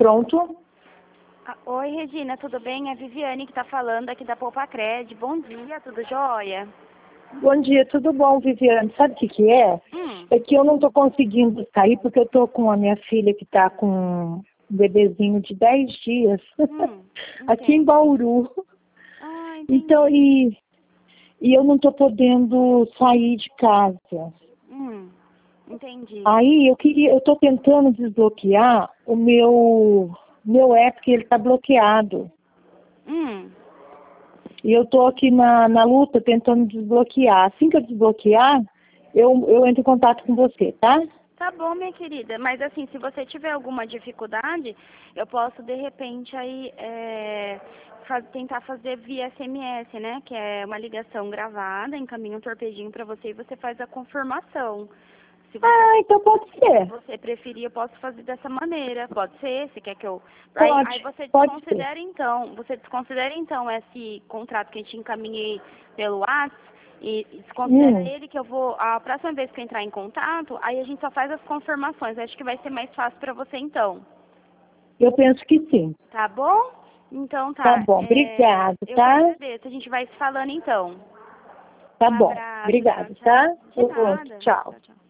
Pronto. Oi, Regina, tudo bem? É a Viviane que tá falando aqui da Poupa-Cred. Bom dia, tudo jóia? Bom dia, tudo bom, Viviane? Sabe o que é? É que eu não estou conseguindo sair porque eu estou com a minha filha que está com um bebezinho de 10 dias aqui em Bauru. Ah, entendi. Então, e eu não estou podendo sair de casa. Entendi. Aí eu estou tentando desbloquear o meu app, que ele está bloqueado. E eu estou aqui na luta tentando desbloquear. Assim que eu desbloquear, eu entro em contato com você, tá? Tá bom, minha querida, mas assim, se você tiver alguma dificuldade, eu posso de repente aí tentar fazer via SMS, né? Que é uma ligação gravada, encaminha um torpedinho pra você e você faz a confirmação. Se você, então pode ser. se você preferir, eu posso fazer dessa maneira. Pode ser? Você quer que eu... Aí você desconsidera então esse contrato que a gente encaminhei pelo WhatsApp e desconsidera ele, que eu vou... A próxima vez que eu entrar em contato, aí a gente só faz as confirmações. Acho que vai ser mais fácil pra você então. Eu penso que sim. Tá bom? Então tá. Tá bom, obrigado, Eu tá? agradeço. A gente vai se falando então. Tá Um bom, abraço. obrigado, Tchau, tá? tchau. De nada. Tchau. Tchau, tchau.